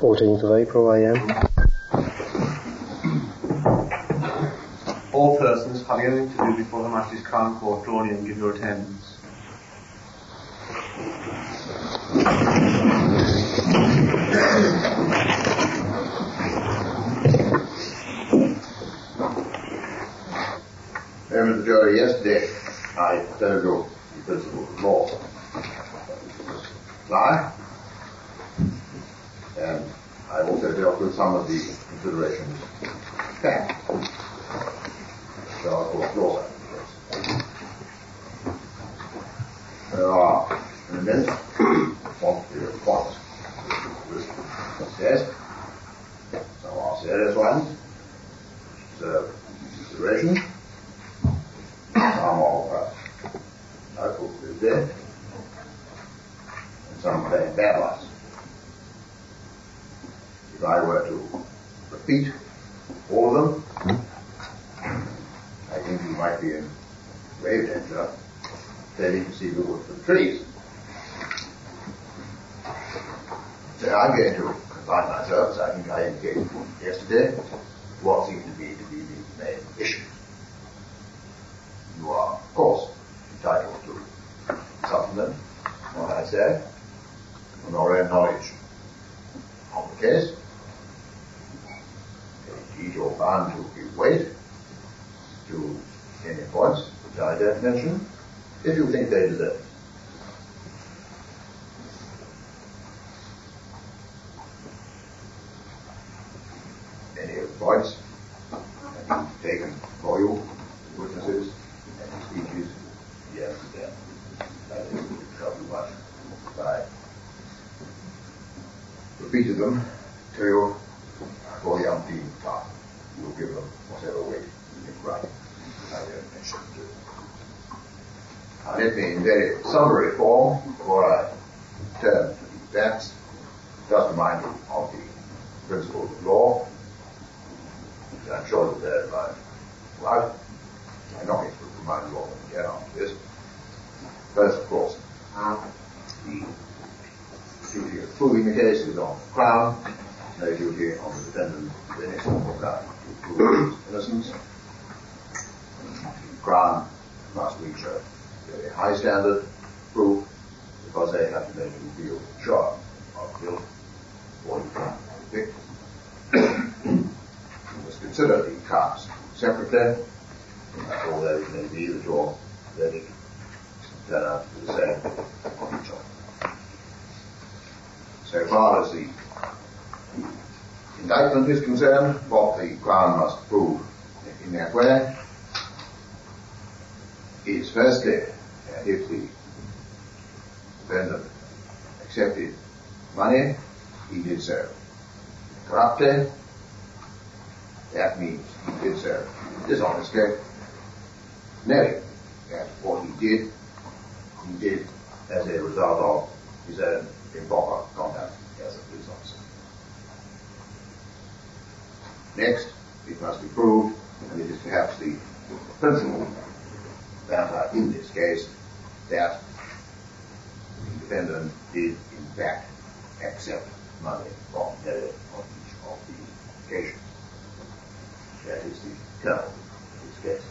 14th of April AM. All persons having anything to do before Her Majesty's Crown Court, draw near and give your attendance. Members of the jury, yesterday I told you the principles of law apply, and I also dealt with some of the considerations of fact, which are of course law. There are, in a minute, quantity of points assessed. Some are serious ones, deserve consideration. Some are local to death, and some plain bad ones. If I were to repeat all of them, I think you might be in grave danger of failing to see the wood for the trees. So I'm going to confine myself, as I think I indicated yesterday, to what seems to be the main issue. You are, of course, entitled to supplement what I say from your own knowledge of the case. Indeed, you're bound to give weight to any points which I don't mention, if you think they deserve it. Any of the points have been taken for you, witnesses, and speeches, yes, then that is help you much. I repeated them to you for the umpteenth time. You will give them whatever weight you think right. I don't mention it to you. Now let me, in very summary form, before I turn to the facts, just remind you of the principles of law, which I'm sure that they're right. I'm not going to remind you all again after this. First, of course, the duty of proving the case is on the Crown, no duty on the defendant of any sort of crime to prove his innocence. The Crown must reach a very high standard of proof, because they have to make you feel sure of guilt or you can convict. You must consider the counts separately, although it may be that your verdict turn out to be the same on each other. So far as the indictment is concerned, what the Crown must prove in that way is firstly, if the defendant accepted money, he did so corruptly. That means he did so dishonestly, knowing that what he did as a result of his own improper conduct as a police officer. Next, it must be proved, and it is perhaps the principal matter in this case, that the defendant did in fact accept money from Nelly on each of the occasions. That is the kernel of this case.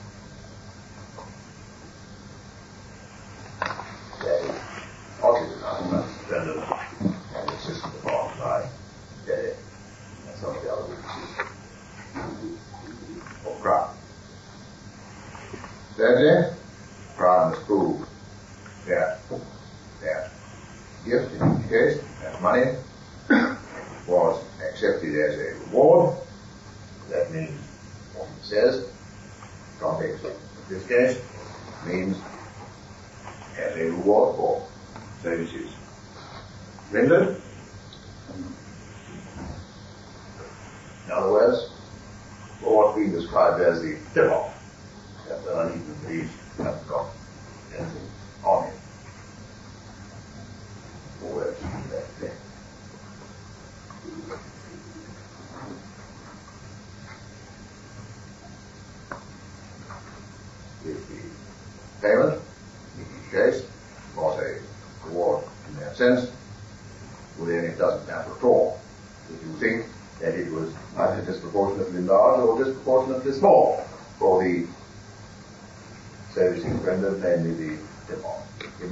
That is oddly enough, the defendant and insisted upon by Nelly and some of the other witnesses of Crown. Thirdly, Crown must prove that gift, in each case, that money, was accepted as a reward. That means what it says, context of this case, means as a reward for services rendered. In other words, for what's being described as the tip-off, that the uneven leaves haven't got anything on it. Or words to that effect. If the payment, in each case, was a reward in that sense, well then it doesn't matter at all if you think that it was either disproportionately large or disproportionately small for the services rendered, namely the demand,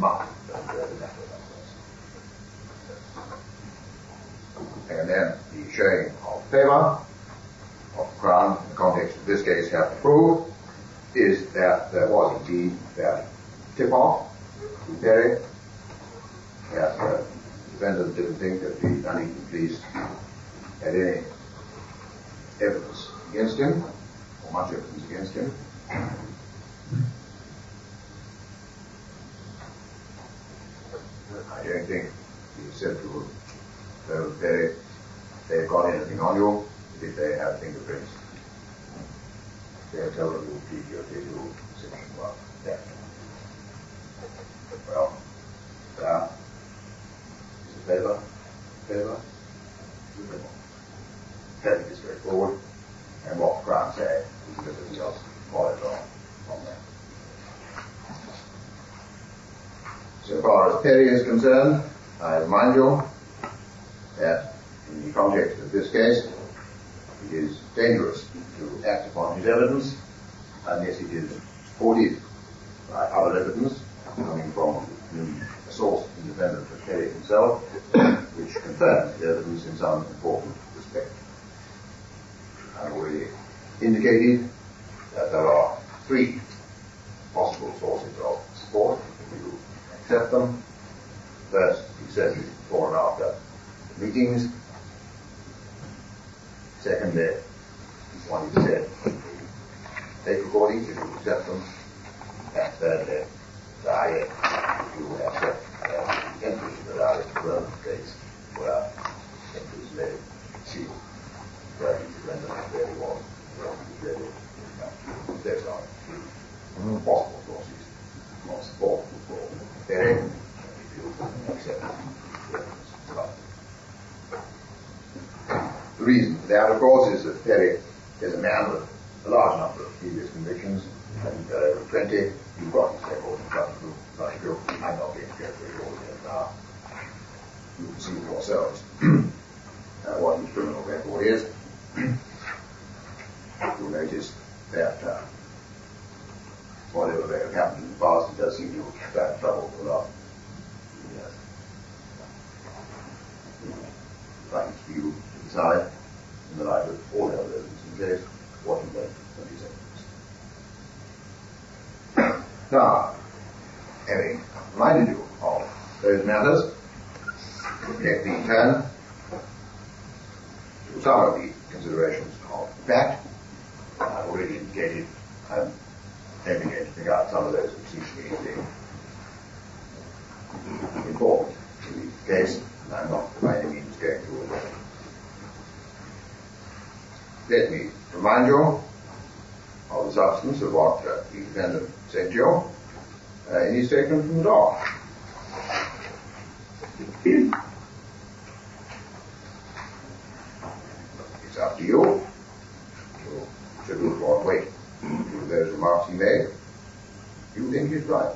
and then the showing of favour of the Crown in the context of this case have to prove is that there was indeed that tip-off to Perry, that the defendant didn't think that the Nuneaton police had any evidence against him, or much evidence against him. I don't think he said to Perry, they've got anything on you, if they have fingerprints. They'll tell them you'll plead guilty to section 1. Theft. Well, that is a favour. Fairly straightforward. And what the Crown said is that everything else followed on from that. So far as Perry is concerned, I remind you that in the context of this case, it is dangerous to act upon his evidence unless it is supported by other evidence coming from a source independent of Perry himself, which confirms the evidence in some important respect. I've already indicated that there are 3 possible sources of support if you accept them. First, he says before and after meetings. Secondly, one he said tape recordings if you accept them. And thirdly, if you accept entries in the diary of the case where entries may see where he rendered very well, there's not possible sources of support for Perry if you accept the evidence. The reason for that, of course, is that Perry is a man with a large number of previous convictions, and over 20. You've got his record in front of you. I'm not being careful at all here now. You can see for yourselves what his criminal record is. You'll notice that whatever may have happened in the past, it does seem to have had trouble for the last few years. Like for you to decide, in the light of all the other evidence in the case, what you make of these evidence. Now, having reminded you of those matters, let me turn to some of the considerations of fact. I've already indicated I'm only going to pick out some of those which seem to me to be important in the case, and I'm not by any means going to avoid them. Let me remind you of the substance of what the defendant said to you in his statement from the dock. It's up to you to attribute what weight to those remarks he made. You think he's right.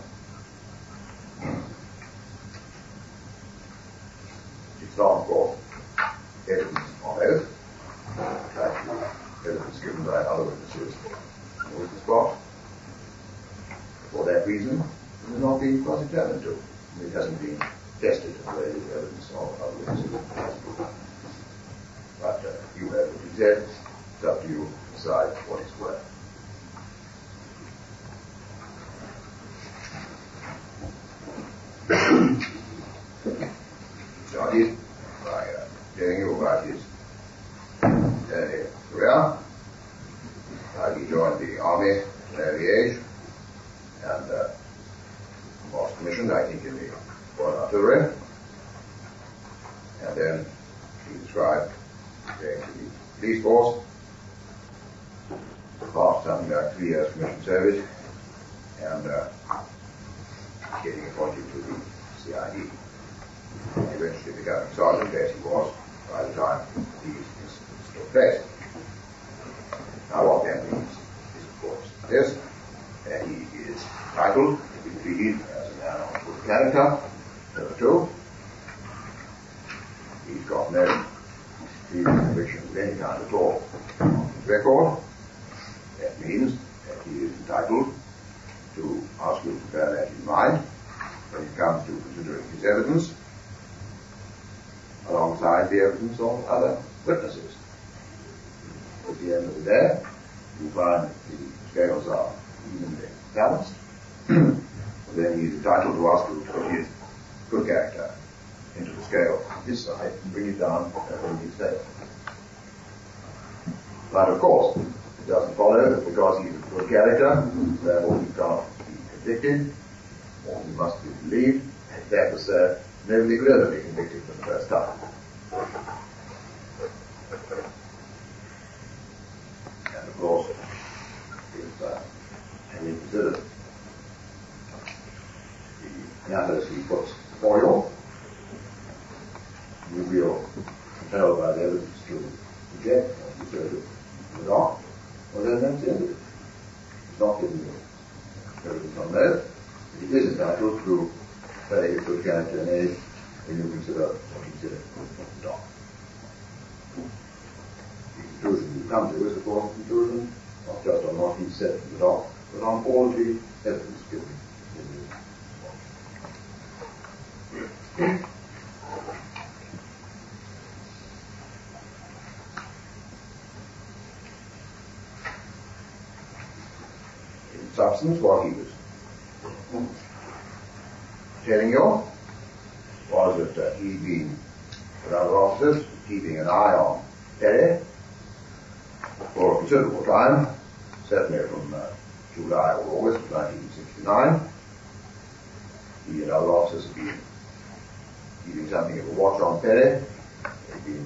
It's not, of course, evidence on oath. Evidence given by other witnesses on the witness box. For that reason, it has not been cross-examined to. It hasn't been tested in the way of evidence of other witnesses. But you heard what he said. It's up to you to decide what it's worth. Started by telling you about his early career. He joined the army at an early age and was commissioned, I think, in the Royal Artillery. And then he described going to the police force, passed something like 3 years commissioned service, and getting appointed to the CID. Eventually becoming sergeant, as he was by the time these incidents took place. Now what that means is, of course, this, that he is entitled to be treated as a man of good character. Number 2, he's got no receiving conviction of any kind at all on his record. That means that he is entitled to ask you to bear that in mind when it comes to considering his evidence alongside the evidence of other witnesses. At the end of the day, you find that the scales are evenly balanced, then he is entitled to ask you to put his good character into the scale on his side and bring it down when he's there. But of course, it doesn't follow that because he's a good character, therefore he can't be convicted, or he must be believed. That was nobody could ever be convicted for the first time. And of course, if having considered the matters he puts before you feel compelled by the evidence to reject or to adopt, well then that's the end of it. It's not giving you evidence on that. It is entitled to very good character and age when you consider what he said adopt. The conclusion you come to is of course the conclusion not just on what he said adopt, but on all the evidence given in the in substance, what he was telling you was that he'd been, with other officers, keeping an eye on Perry for a considerable time, certainly from July or August of 1969. He and other officers had been keeping something of a watch on Perry. They'd been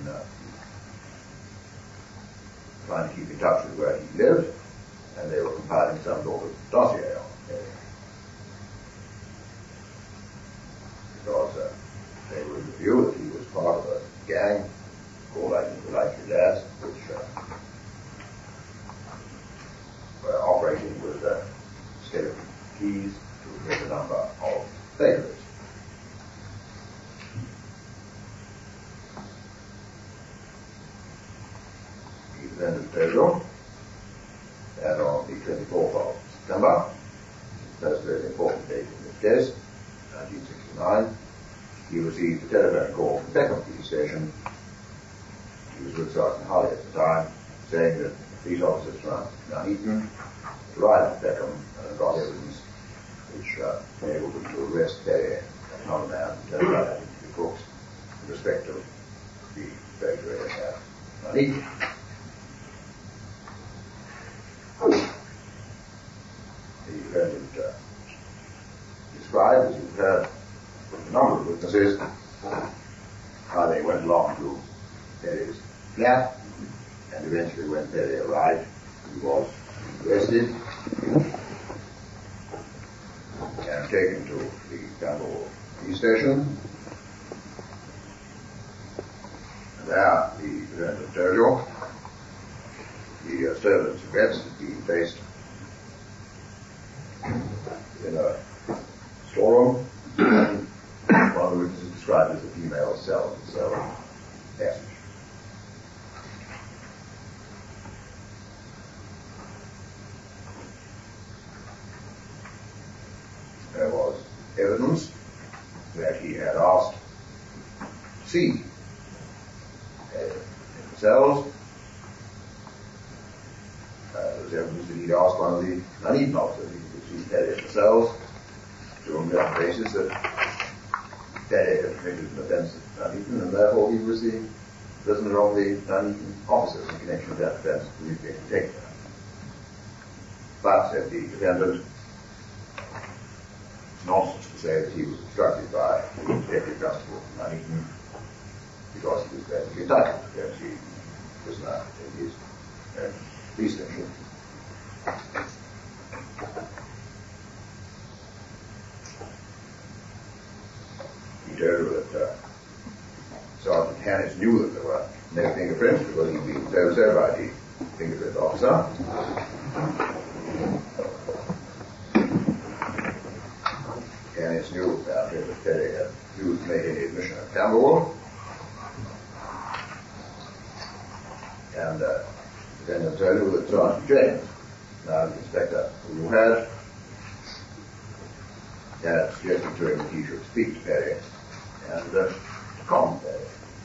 trying to keep in touch with where he lived, and they were compiling some sort of dossier on Perry. Because they were in the view that he was part of a gang called, I think, the Likely Lads, which were operating with skeleton keys to a greater number of vagaries. He presented Pedro, and on the 24th of September, that's a very important date in this case, 1969, he received a telephone call from Peckham Police Station. He was with Sergeant Hulley at the time, saying that police officers from Nuneaton arrived at Peckham and got evidence which enabled them to arrest Perry and another man turned out to be crooks in respect of the perpetrator at Nuneaton. The defendant described, as you've heard from a number of witnesses, how they went along to Perry's flat, and eventually when Perry arrived, he was arrested and taken to the Campbell police station. And there, the defendant Terjo, the stolen cigarettes had been placed in a storeroom. One of the witnesses described as a female cell in the cell passage. There was evidence that he had asked to see in the cells. There was evidence that he'd asked one of the Nuneaton officers if he could see Perry in the cells, on the basis that Perry had committed an offence at Nuneaton, and therefore he was the prisoner of the Nuneaton officers in connection with that offence that he was being taken. But, said the defendant, it's nonsense to say that he was instructed by the Deputy Constable of Nuneaton because he was perfectly entitled to go and see the prisoner in his police station. He told her that Sergeant Hannis knew that there were no fingerprints because he'd been told so by the fingerprint officer. Hannis knew apparently that Perry had refused to make any admission at Camberwell. And then they'll tell you that Sergeant James, now the inspector who had suggested to him that he should speak to Perry and to calm Perry.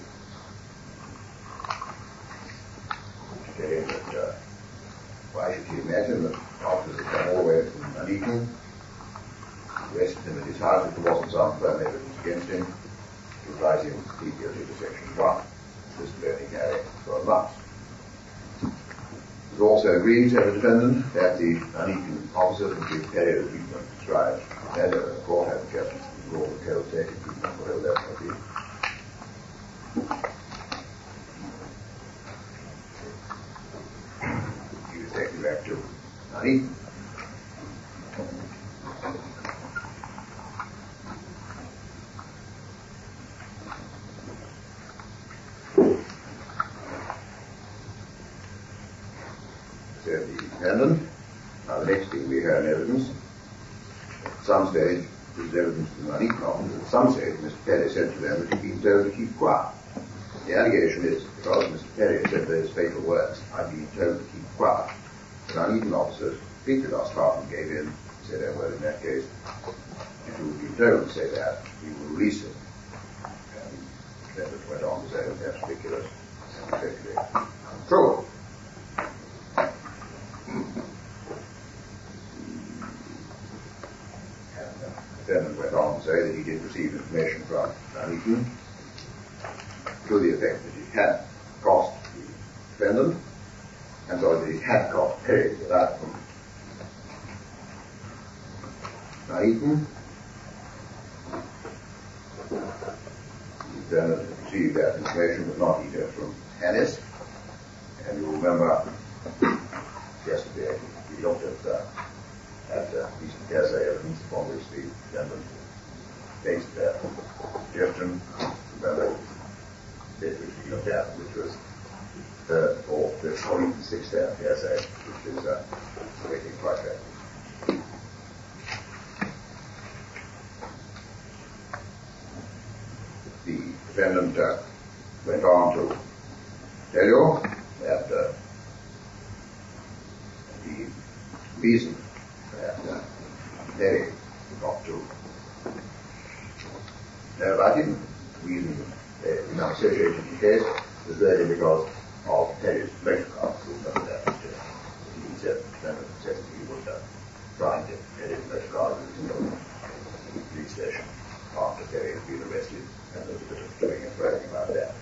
To tell him that why should he imagine that officers had come all the way from Nuneaton, arrested him at his house if there wasn't some firm evidence against him, to advise him to plead guilty to Section 1. This will only carry 12 months. It was also agreed to the defendant that the Nuneaton officers would give Perry the treatment prescribed. And the court had kept the law of caretaking treatment, whatever that may be. He was taken back to Nuneaton. Said the defendant. Now the next thing we heard in evidence, at some stage, there was evidence from the Nuneaton officers. At some stage, Mr. Perry said to them that he'd been told to keep quiet. The allegation is, because Mr. Perry said those fatal words, I've been told to keep quiet, the Nuneaton officers completely lost heart and gave in, said, oh, well, in that case, if you would be told to say that, we will release him. And the defendant went on to say that that's ridiculous and perfectly untrue. The defendant went on to say that he did receive information from Nuneaton to the effect that it had cost the defendant, and so that it had cost Perry without from Nuneaton. The defendant had received that information, but not either from Hannis. And you remember yesterday we looked at recent hearsay evidence upon which the defendant based their suggestion. Remember it which we looked at, which was third, fourth, fifth, or even sixth hearsay, which is making quite fair. The defendant went on to tell you that the reason that Perry got to know about him, the reason they now associated the case, was really because of Perry's photograph. Remember that he said that he would try and get Perry's photograph in the police station after Perry had been arrested, and there was a bit of doing and throwing about that.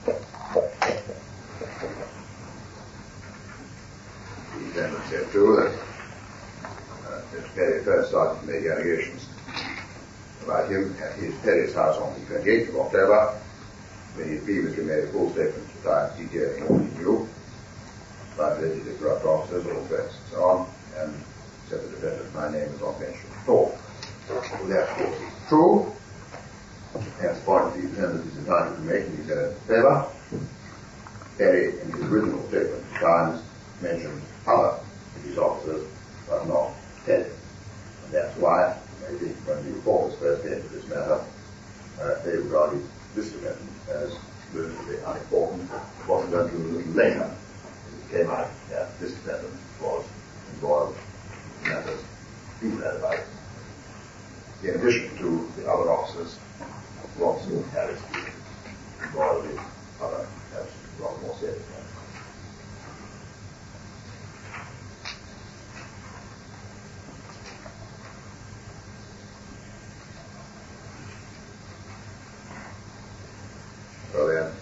The defendant said too that Perry first started to make allegations about him at his Perry's house on the 28th of October, when he had previously made a full statement to the Times detailing all he knew about allegedly corrupt officers, all threats and so on, and said the defendant, my name is not mentioned at all. Well, that's of course true. That's the point the defendant is entitled to make, and he said, however, Perry, in his original statement to the Times, mentioned other of his officers, but not Perry. And that's why, maybe, when the reporters first came to this matter, they regarded this defendant as relatively unimportant. It wasn't until a little later that it came out that this defendant was involved in matters being read about, in addition to the other officers who also had involved in other, perhaps rather more serious matters. So then,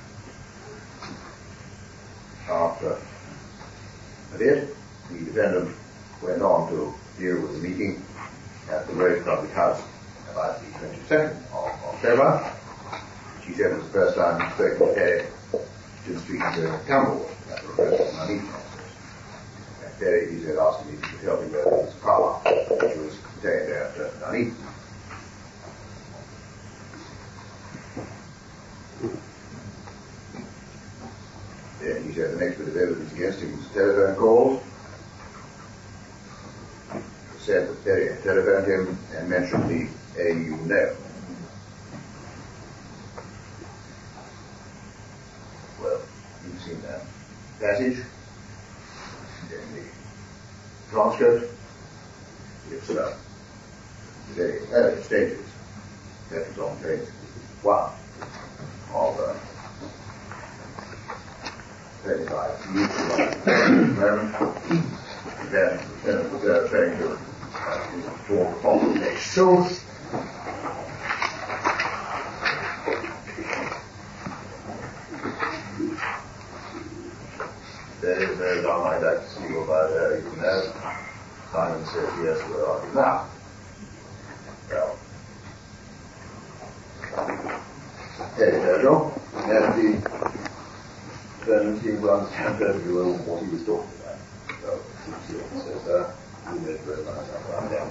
after that, the defendant went on to deal with the meeting at the Rose Public House about the 22nd of October, which he said was the first time he'd spoken to Perry since speaking to Campbell at the request of Nuneaton officers. And Perry, he said, asked him if he could help him with his power, which was contained at Nuneaton. Then he said the next bit of evidence against him was telephone calls. It said that Perry had telephoned him and mentioned the AU no. Well, you've seen that. passage in the transcript. It's very early stages. That is on page 1 of 35. Then they're trying to talk on page 2. There is no John, I'd like to see you about there, even as Simon says, yes, where are you now? Well, there you go. And the defendant seemed to understand perfectly well what he was talking about. So, he says, you made very nice up down.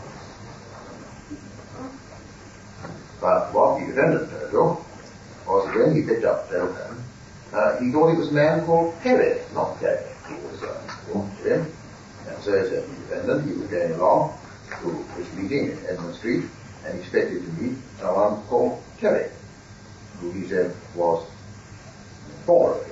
But what the defendant told you was that when he picked up the telephone, he thought it was a man called Perry, not Terry. He was talking to him. And so said the defendant, he was going along to this meeting in Edmund Street and expected to meet someone called Terry, who he said was an informer of his.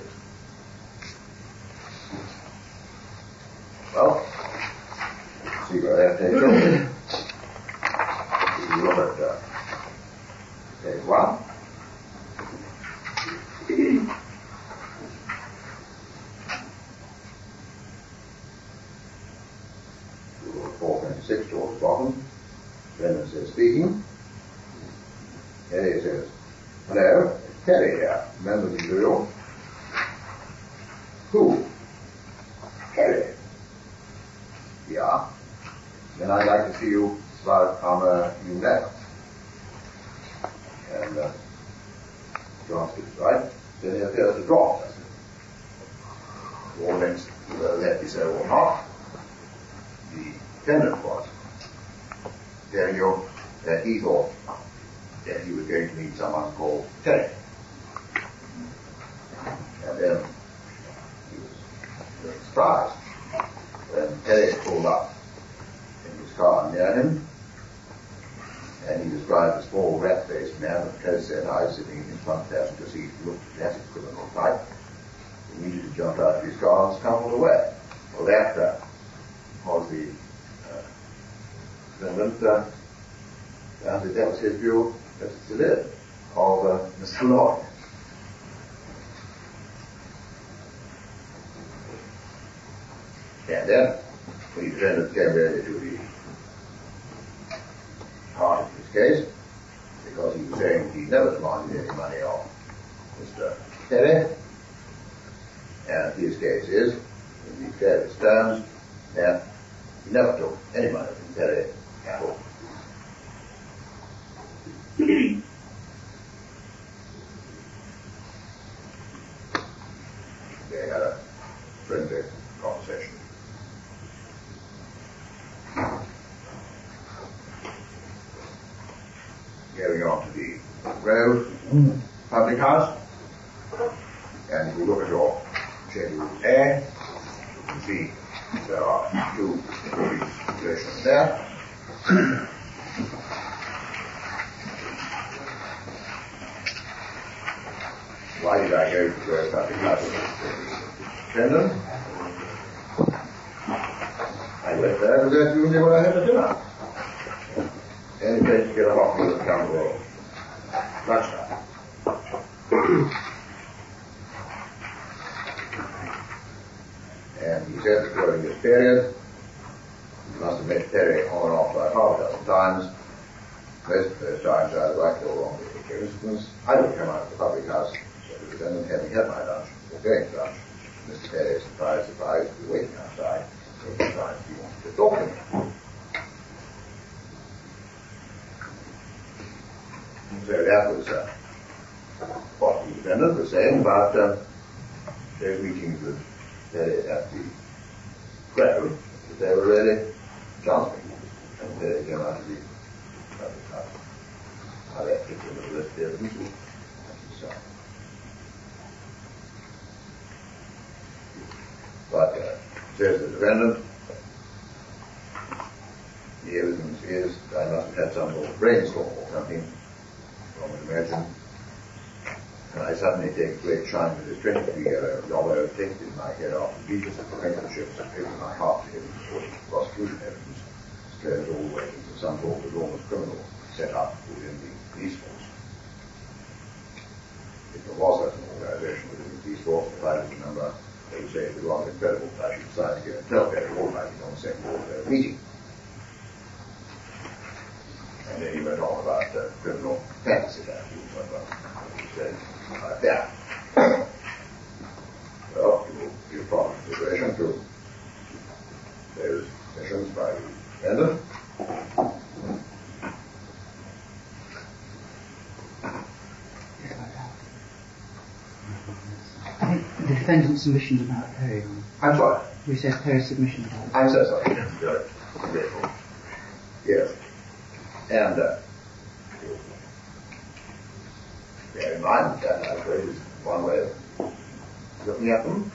Well, see where that takes you. If you look at page 1. Six towards the bottom. Brennan says, speaking. Terry says, hello, Terry here. Remember the drill? Who? Terry. Yeah. Then I'd like to see you about on a new letter. And John gets right. Then he appears to drop. All links let me say or not. Defendant was telling you that he thought that he was going to meet someone called Terry. And then he was very surprised when Terry pulled up in his car near him, and he described a small rat-faced man with close set eyes sitting in his front passenger seat who looked a classic criminal type. He immediately jumped out of his car and scrambled away. Well, that was the defendant, that was his view, as it still is, of Mr. Lloyd. And then, when the defendant came really to the heart of his case, because he was saying he never demanded any money off Mr. Terry, and his case is, in the clearest terms, that he never took any money from Terry at all. They had a friendly conversation. Going on to the road public house, and if you look at your schedule A, you can see there are two situations there. Why did I go to the public house? Brendan? I went there to go to where I had a dinner. Any place to get a hot meal at Camp Royal. Lunchtime. And he said that during this period, he must have met Terry on and off like half a dozen times. Most of those times either right or wrong with the coincidence. I would come out of the public house, said the defendant, having had my lunch, or going to lunch. Mr. Terry, surprised, was waiting outside, taking time he wanted to talk to me. So that was what the defendant was saying about those meetings with Terry at the Crow, that they were really chancing. And Terry came out of the public house. I left it in the list there, and so. But, says the defendant, the evidence is that I must have had some sort of brainstorm or something, one would imagine, and I suddenly take great great shine with his 23-year Yolo text in my head after the deepest acquaintanceships and opened my heart to him for prosecution evidence, straight all the way to some sort of enormous criminal set up within the police force. If there was such an organisation within the police force, if I didn't remember, they would say it was rather incredible that I should decide to go and tell Perry Almighty on the same board of their meeting. And then he went on about criminal fantasy that he said like that. Well, you will give proper consideration to those missions by the defendant. I think the defendant's submission about Perry. I'm sorry. You said Perry's submission about I'm so sorry. Grateful. Yes. And bear in mind that I suppose is one way of looking at them.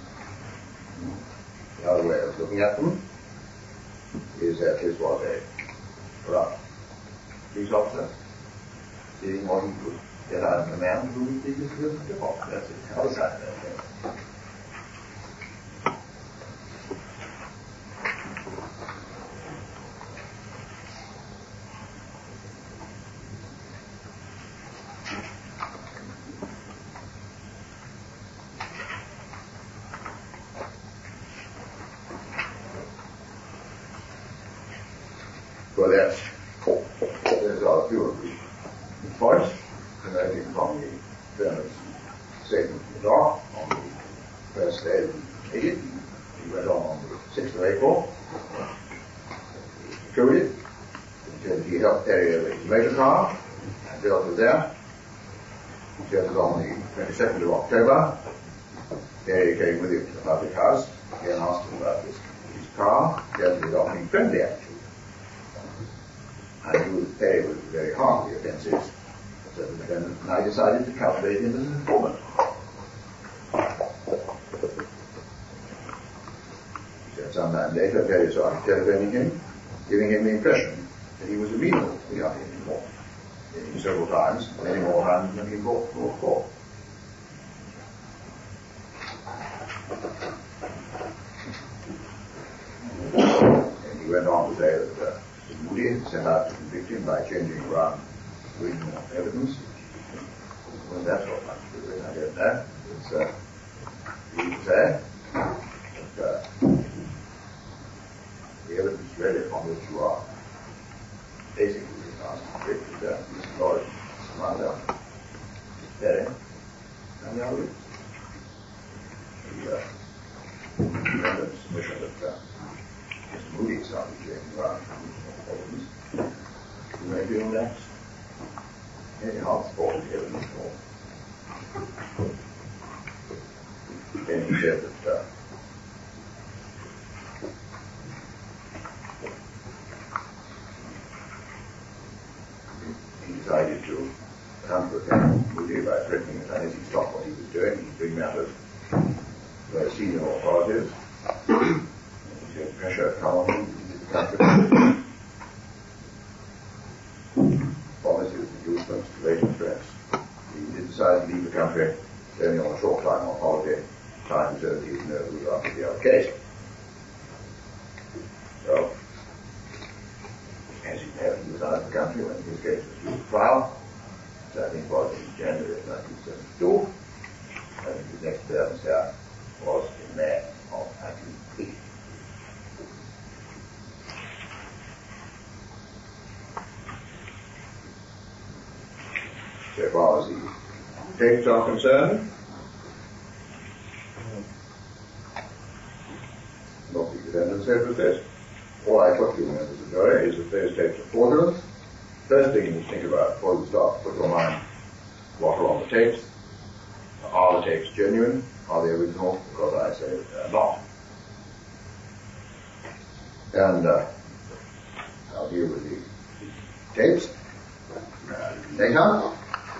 The other way of looking at them is that this was a corrupt police officer seeing what he could get out of a man who was the divorce. That's the other side of that thing. Well, there's a few of the points emerging from the defendant's statement from the dock on the first day of the meeting. He went on the 6th of April. He concluded. He said he helped Perry over his motor car and dealt with that. He said that on the 22nd of October, Perry came with him to the public house. He asked him about his car. He had the adopting friendly attitude. I knew that Perry was very hard with the offences, so the defendant and I decided to cultivate him as an informant. He said sometime later, Perry started telephoning him, giving him the impression that he was amenable to the young informant, meaning several times, many more times than he brought to court. And he went on to say that Moody set out to convict him by changing around original evidence. Well, that's what much to do, I don't know. It's easy to say. But the evidence really upon which you are basically being asked to convict is that Mr. Lawrence, Mr. Mandel, Perry, and the other witness. The defendant's submission that Mr. Moody started changing around you may feel next. Any hard sport is given before. Then he said that he decided to counter Moody by threatening that unless he stopped what he was doing, he'd bring matters to the senior authorities. And he said pressure come on him into the country. To later friends. He did decide to leave the country only on a short time on holiday time so that he would know who was after the other case. So, as you know, he was out of the country when his case was due to trial. So I think it was in January of 1972. I think his next appearance here was in May of 1980. So far as the tapes are concerned, not the defendant said was this. All I put to you, members of the jury, is that those tapes are fraudulent. First thing you need to think about before you start to put your mind what are on the tapes. Are the tapes genuine? Are they original? Because I say that they're not. And I'll deal with the tapes later.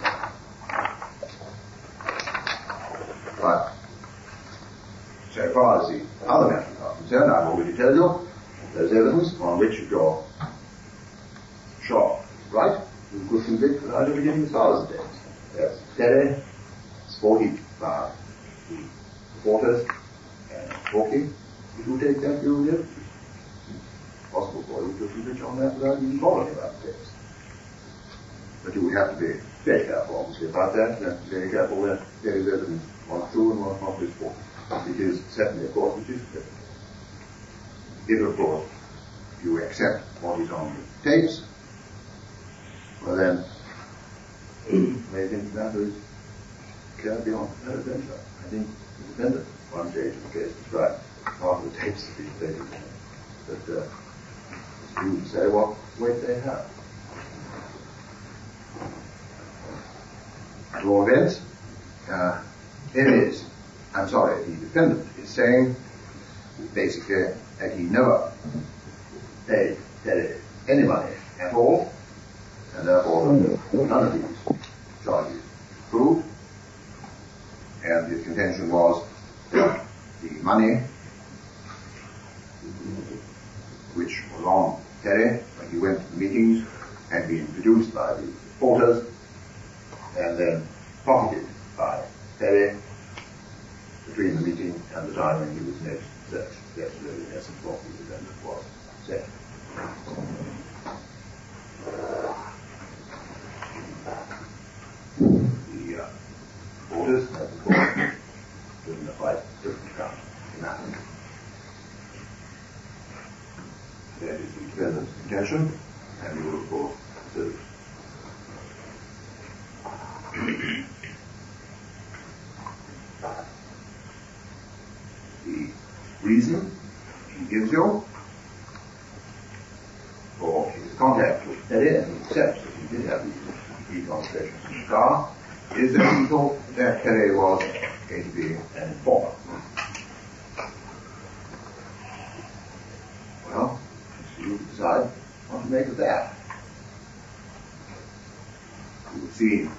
But so far as the other matters are concerned, I've already told you there's evidence on which if you're sure, right, you could convict without ever getting as far as the dates. That's Perry, sporty by the reporters and talking, if you take that view of the evidence. It's possible for you to switch on that without even bothering about the text. But you would have to be very careful, obviously, about that. You have to be very careful that there is evidence, one true and one not false. It is certainly, of course, which is evidence. If, of course, you accept what is on the tapes, well then, may think the matter is clear beyond adventure. I think the defendant, one stage of the case, described half of the tapes have been taken, but you say what weight they have. At all events, the defendant is saying basically that he never paid any money at all, and therefore none of these charges proved, and his contention was that the money which was on Terry when he went to the meetings had been produced by the reporters and then pocketed by Terry between the meeting and the time when he was next searched. That's really in essence what the defendant was saying. The reporters have of course given a quite different account in that. That is the defendant's contention, and you will of course consider it. The reason he gives you for his contact with Terry, and he accepts that he did have these conversations in the car, is that he thought that Terry was going to be an informer. Well, you decide what to make of that. You have seen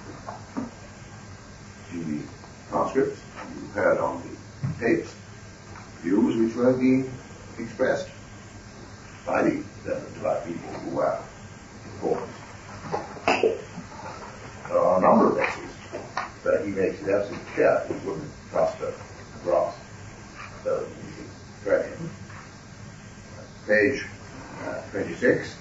in the transcripts, you've heard on the tapes, views which were being expressed by the defendant, by people who were informers. There are a number of places that he makes it absolutely clear he wouldn't trust a grass. So you should track him. Page 26.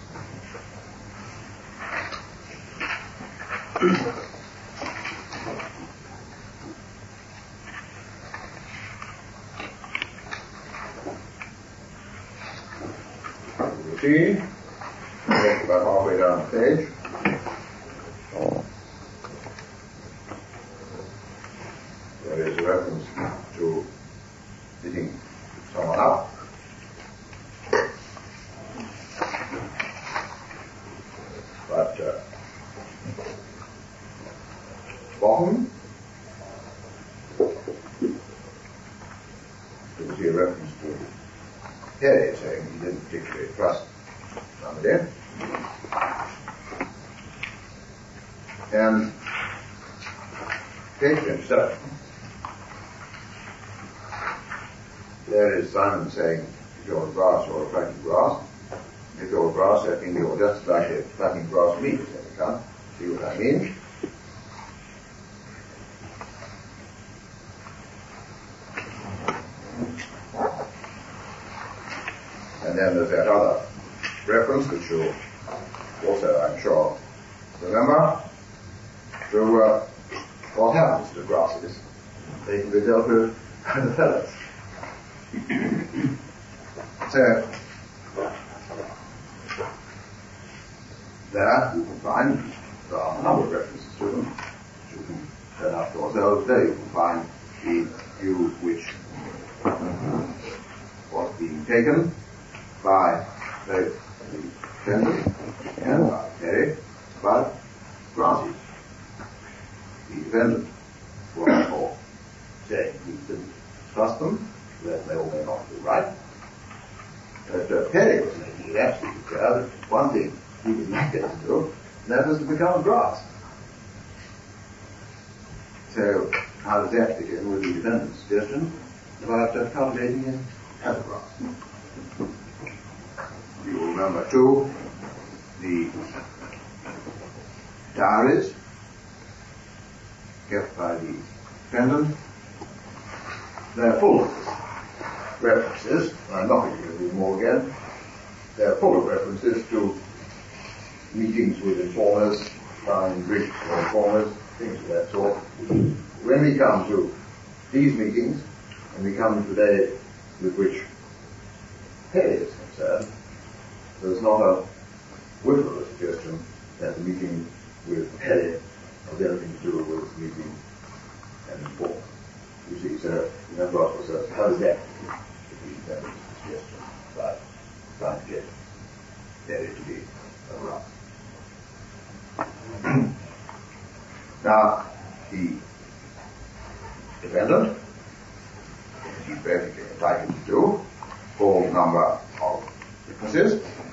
You see, about halfway down the page. There is a reference to beating someone up. But bottom, you see a reference to Terry saying he didn't particularly trust somebody. And page 27, there is Simon saying, if you're a grass or a cracking grass, if you're a grass, I think you're just like a cracking grass meat, if you can see what I mean. And then there's that other reference, which you'll also, I'm sure, remember, to what happens to grasses. They can be dealt with by the fellows. So, there you can find, there are a number of references to them, which you can turn up to yourselves. There you can find the view which was being taken by both the defendant and by Terry about grasses. The defendant was therefore saying he didn't trust them, that they all may not be right. But Terry was making it absolutely clear that one thing he was not going to do, and that was to become a grass. So how does that fit in with the defendant's suggestion about cultivating him as a grass? You will remember too the diaries kept by the defendant they're full of references, I'm not going to give you more again, they're full of references to meetings with informers, buying drinks for informers, things of that sort. When we come to these meetings, and we come to the day with which Perry is concerned, there's not a whiff of a suggestion that the meeting with Perry has anything to do with meeting and informer. You see, so that's what was said. How does that that suggestion by trying to get Perry to be around? Now, the defendant, as he's basically entitled to do, call the number of witnesses.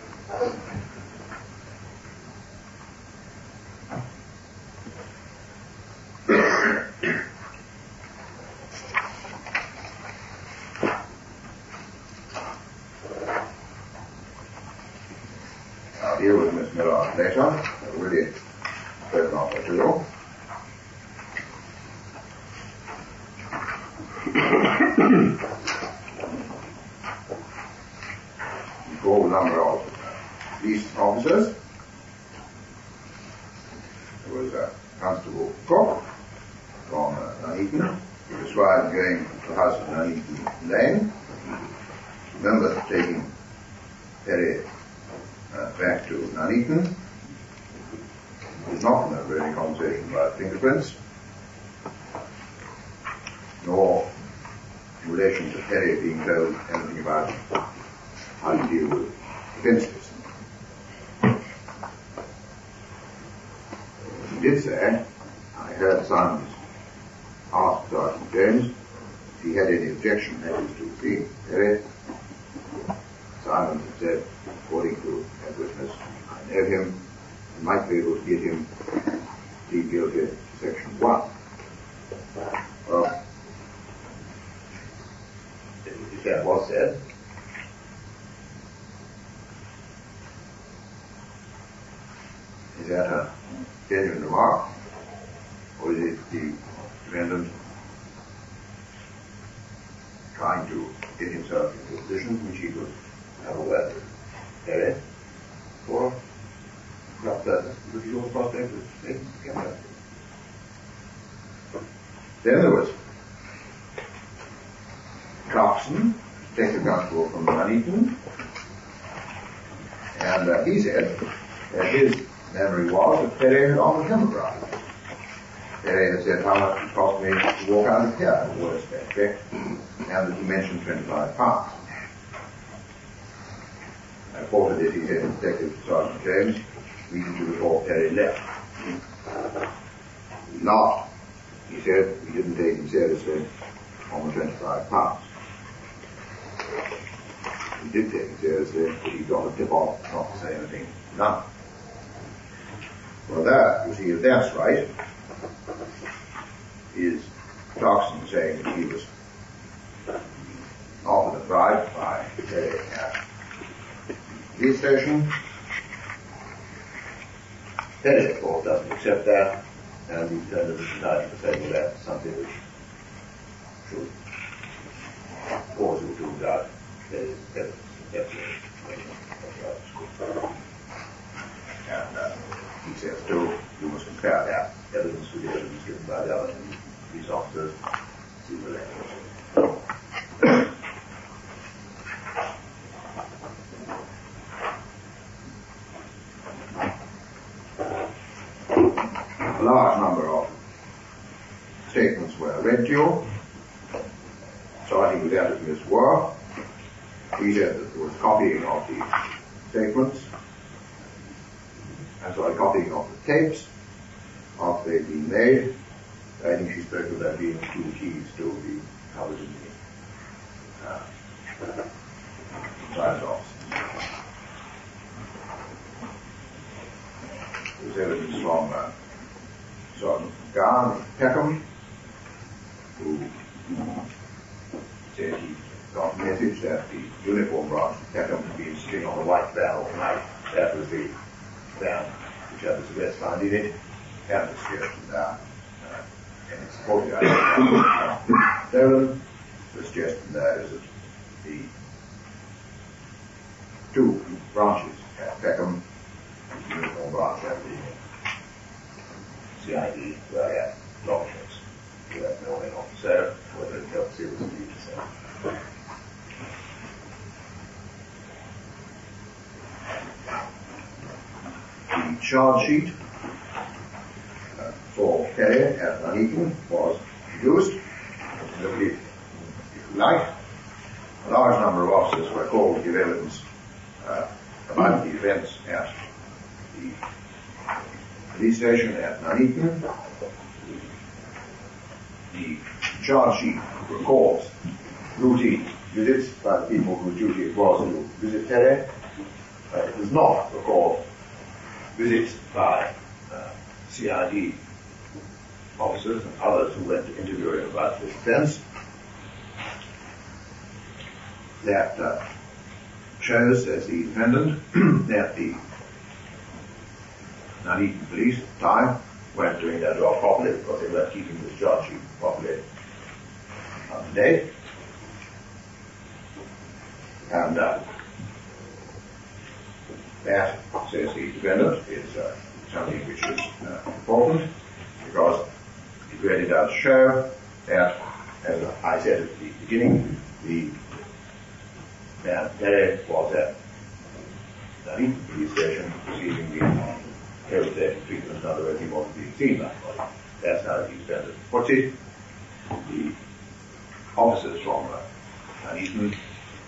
I'll deal with Miss Miller later. I've already spoken of her to you. We call the number of police officers. There was a Constable Cook from Nuneaton, who described going to the house in Nuneaton Lane. Remember taking Perry back to Nuneaton. He did not remember any conversation about fingerprints, nor in relation to Perry being told anything about how to deal with offences. He did say, I heard Simons ask Sergeant James if he had any objection that is to seeing Perry. Simons had said, according to that witness, I know him and might be able to get him to plead guilty to Section 1. Well, if that was said, is that a genuine remark, or is it the defendant trying to get himself into a position which he could have a word with Perry, or not purpose, because he's all prospect of taking together. Then there was Clarkson, Detective Constable from Nuneaton, and he said that his memory was that Perry had offered him a bribe. Perry had said how much it cost me to walk out of here, in the worst aspect, and that he mentioned £25. Reported it, he said, to Detective Sergeant James, immediately before Perry left. He laughed. He said he didn't take him seriously on the £25. He did take him seriously, but he got a tip off not to say anything. None. Well, that, you see, if that's right, is Clarkson saying that he was offered a bribe by Perry at the police station. Perry, of course, doesn't accept that, and the defendant is entitled to say, well, that's something which should cause you to doubt Perry's evidence. And he says, too, you must compare that evidence with the evidence given by the other police officers. See where that goes. A large number of statements were read to you, starting with that of Ms. Warr. He said that there was copying of the statements, copying of the tapes after they'd been made. I think she spoke of that being 2 keys to the covers in the science office. There's evidence from Sergeant Garn of Peckham, who said he got a message that the uniform branch of Peckham had been sitting on a white van all night. That was the van which had the cigarettes found in it, and the suggestion that and it's 40 stolen. the suggestion there is that the two branches at Peckham, the uniform branch and the CID, were at Longship's. We have no way on so whether it helps you with the future. The charge sheet for Perry at Nuneaton was produced. If you like, a large number of officers were called to give evidence about the events at the police station at Nuneaton. The charge sheet records routine visits by the people whose duty it was to visit Perry. It does not record visits by CID officers and others who went to interview him about this offence. That shows, says the defendant, that the Nuneaton police at the time weren't doing their job properly because they weren't keeping this charge sheet properly up to date. And that, says the defendant, is something which is important because it really does show that, as I said at the beginning, the man Perry was at Nuneaton police station receiving the therapeutic treatment. In other words, he wasn't being seen by anybody. That's how the defendant puts it. The officers from Nuneaton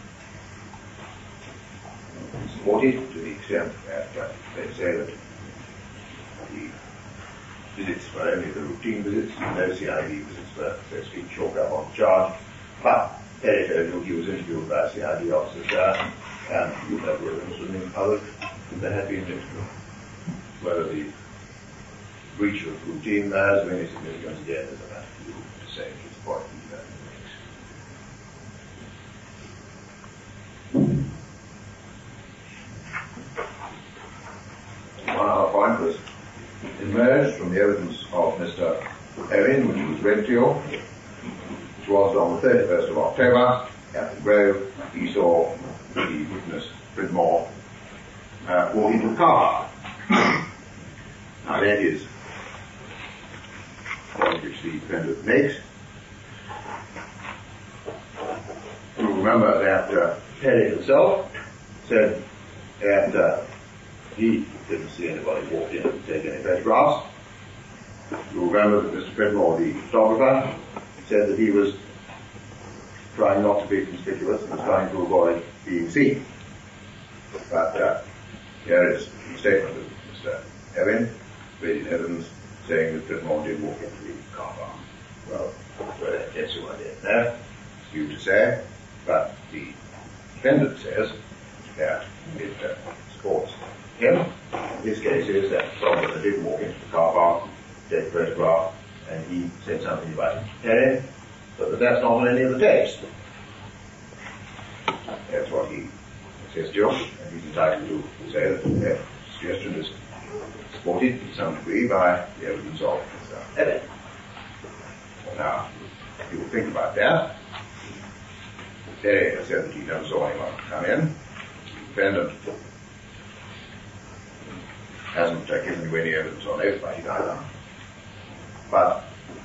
supported to the extent that they say that the visits were only the routine visits, no CID visits were, so to speak, chalked up on the charge. But Perry told you he was interviewed by CID officers there, and you have evidence from others that there had been interviews. Whether the breach of routine there is of any significance again is a matter for you to say at this point. One other point was emerged from the evidence of Mr. Owen, which was read to you, which was on the 31st of October at the Grove. He saw the witness, Pridmore, walk into the car. Now that is the point which the defendant makes. You remember that Perry himself said that he didn't see anybody walk in and take any photographs. You remember that Mr. Pridmore, the photographer, said that he was trying not to be conspicuous and was trying to avoid being seen. But here is the statement of Mr. Owen, read in evidence, saying that Pridmore did walk into the car park. Well, whether that gets you I don't know. It's you to say. But the defendant says that it supports him. In this case is that someone did walk into the car park, take a photograph, and he said something about Perry, but that's not on any of the tapes. That's what he says to you, and he's entitled to say that the suggestion is supported to some degree by the evidence of Mr. Perry. Now, if you will think about that, Perry has said that he never saw anyone come in. The defendant hasn't given you any evidence on oath by either. But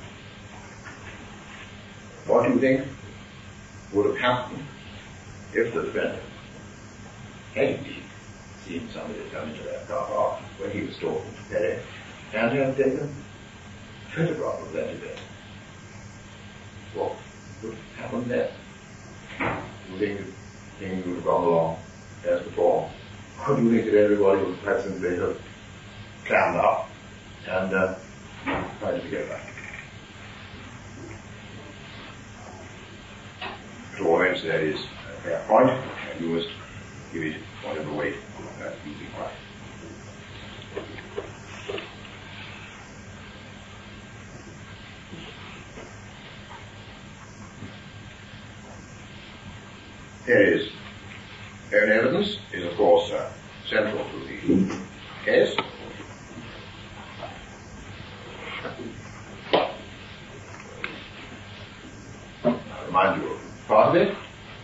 what do you think would have happened if the defendant had indeed seen somebody come into that car park when he was talking to Perry and had taken a photograph of that event? What would happen then? Do you think things would have gone along as before? Or do you think that everybody would have simply have clammed up and tried to get back? At all events, that is a fair point, and you must give it whatever weight you think right. Perry's own evidence is, of course, central to the case. I remind you of part of it.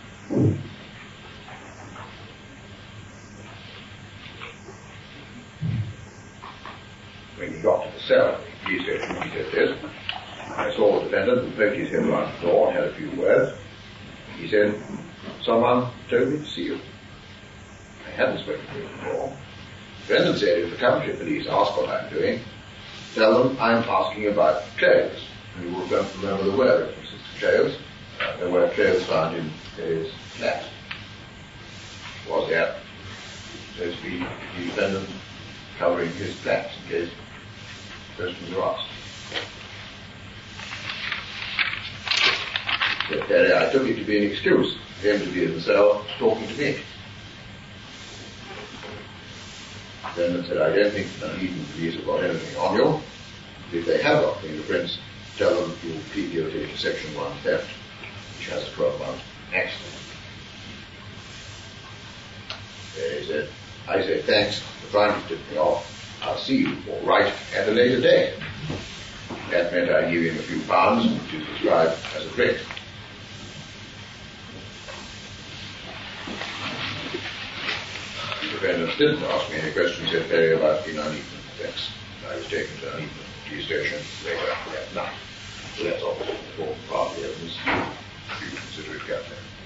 When he got to the cell, the police station, he said this. I saw the defendant and poked his head around the door and had a few words. He said, "Someone told me to see you." I hadn't spoken to him before. The defendant said, "If the country police ask what I'm doing, tell them I'm asking about clothes." And you will remember the word references to clothes. There were clothes found in his flat. Was that supposed to be the defendant covering his flat in case questions are asked? Said, I took it to be an excuse for him to be in the cell talking to me. The defendant said, "I don't think the Nuneaton police have got anything on you. If they have got fingerprints, tell them you will plead guilty to Section 1 theft, which has a 12-month maximum." He said, I said, "Thanks for trying to tip me off. I'll see you all right at a later date." That meant I gave him a few pounds, which is described as a threat. The defendant didn't ask me any questions, said Perry, about the Nuneaton offence. I was taken to Nuneaton police station later that night. So that's obviously an important part of the evidence. You consider it, Captain.